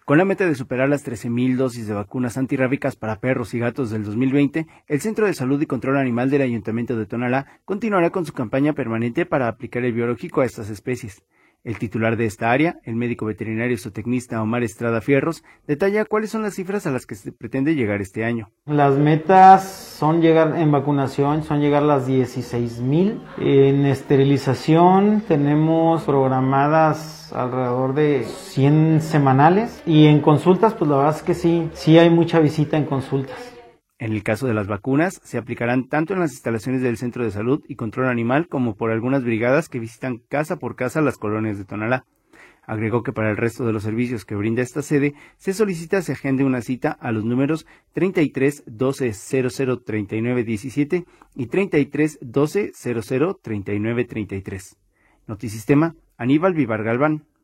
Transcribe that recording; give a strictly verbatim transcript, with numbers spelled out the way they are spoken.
Con la meta de superar las trece mil dosis de vacunas antirrábicas para perros y gatos del dos mil veinte, el Centro de Salud y Control Animal del Ayuntamiento de Tonalá continuará con su campaña permanente para aplicar el biológico a estas especies. El titular de esta área, el médico veterinario zootecnista Omar Estrada Fierros, detalla cuáles son las cifras a las que se pretende llegar este año. Las metas son llegar en vacunación, son llegar a las dieciséis mil. En esterilización tenemos programadas alrededor de cien semanales. Y en consultas, pues la verdad es que sí, sí hay mucha visita en consultas. En el caso de las vacunas, se aplicarán tanto en las instalaciones del Centro de Salud y Control Animal como por algunas brigadas que visitan casa por casa las colonias de Tonalá. Agregó que para el resto de los servicios que brinda esta sede, se solicita se agende una cita a los números treinta y tres doce cero cero treinta y nueve diecisiete y treinta y tres doce cero cero treinta y nueve treinta y tres. Notisistema, Aníbal Vivar Galván.